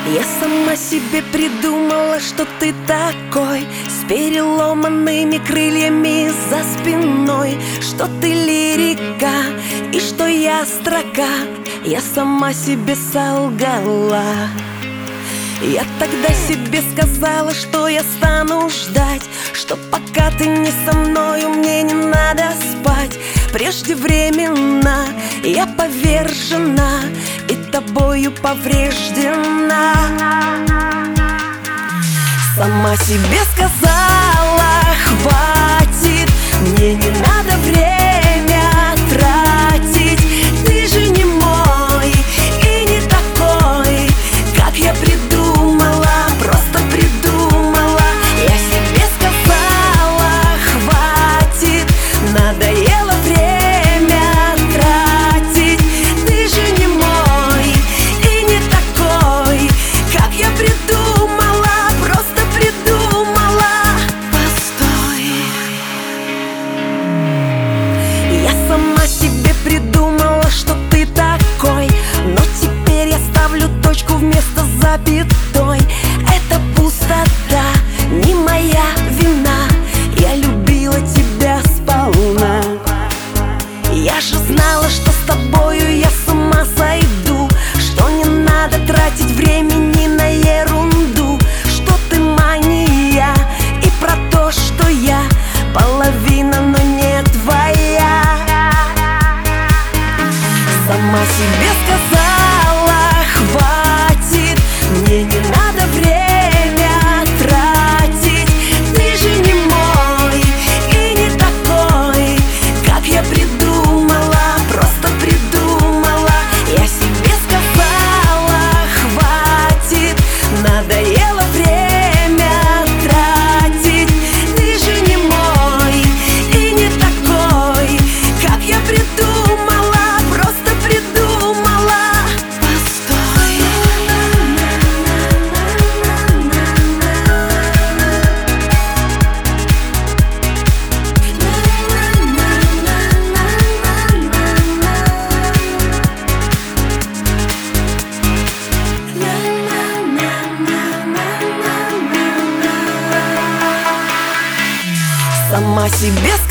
Я сама себе придумала, что ты такой, с переломанными крыльями за спиной, что ты лирика и что я строка. Я сама себе солгала. Я тогда себе сказала, что я стану ждать, что пока ты не со мною, мне не надо спать. Преждевременно я повержена и тобою повреждена. Сама себе сказала, хватит, мне не надо время тратить. Ты же не мой и не такой, как я придумала, просто придумала. Я себе сказала, хватит, надоело время тратить. Ты же не мой и не такой, как я придумала, просто придумала. Постой, я сама себе придумала, что ты такой, но теперь я ставлю точку вместо запятой. Это пустота, не моя вина, я любила тебя сполна. Я же знала, что с тобою я с ума сойду, что не надо тратить времени на ерунду, что ты мания и про то, что я половина, но не твоя. Сама себе сказала, хватит, мне не надо время тратить. Ты же не мой и не такой, как я придумала, просто придумала. Я себе сказала, хватит, надоело время тратить. Ты же не мой и не такой, как я придумала, просто придумала. Постой, сама себе